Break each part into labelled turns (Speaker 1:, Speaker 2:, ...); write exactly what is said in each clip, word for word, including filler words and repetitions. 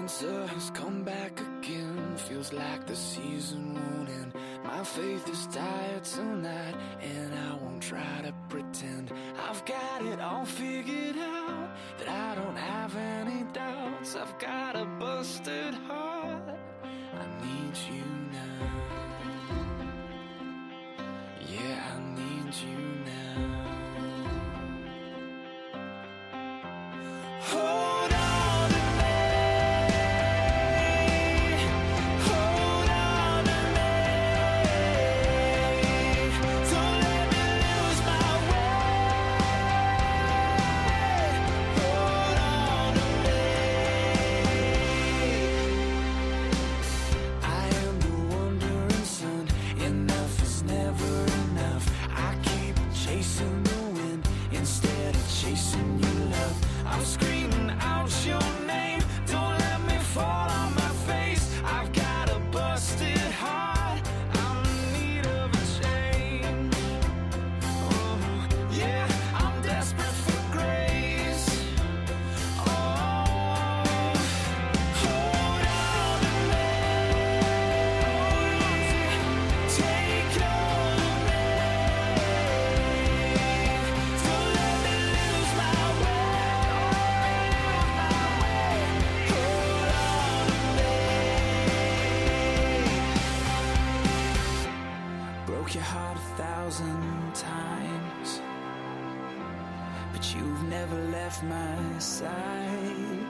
Speaker 1: winter has come back again. Feels like the season won't end. My faith is tired tonight, and I won't try to pretend I've got it all figured out, that I don't have any doubts. I've got a busted heart, I need you now. Yeah, I need you now. Hold on to me, hold on to me. Don't let me lose my way. Hold on to me. I am the wandering son. Enough is never enough. I keep chasing the wind instead of chasing your love. I'm screaming out your name. Don't let me fall on my face. I've got a busted heart, I'm in need of a change. Oh, yeah, I'm desperate for grace. Oh, hold on to me. Take hold of me. Don't let me lose my way. Hold on to me. Broke your heart a thousand times, but you've never left my side.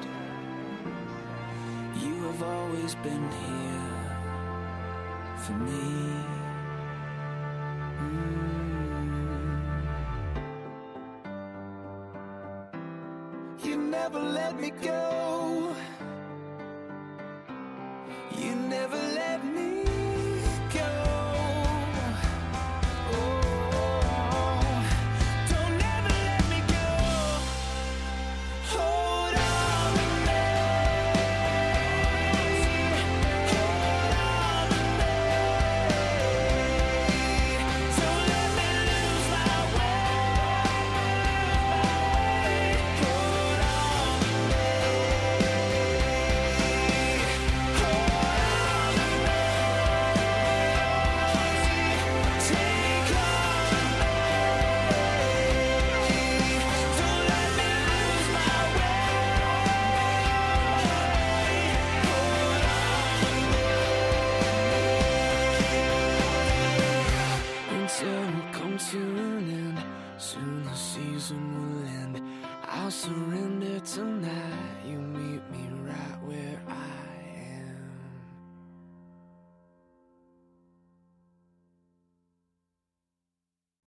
Speaker 1: You have always been here for me. Mm. You never let me go. You never let me go. Oh, don't ever let me go. Hold on to me. Hold on to me. Don't let me lose my way. Hold on to me. Hold on to me. Take hold of me. Don't let me lose my way. Hold on to me. Winter will come to an end, soon the season will end. I'll surrender tonight, you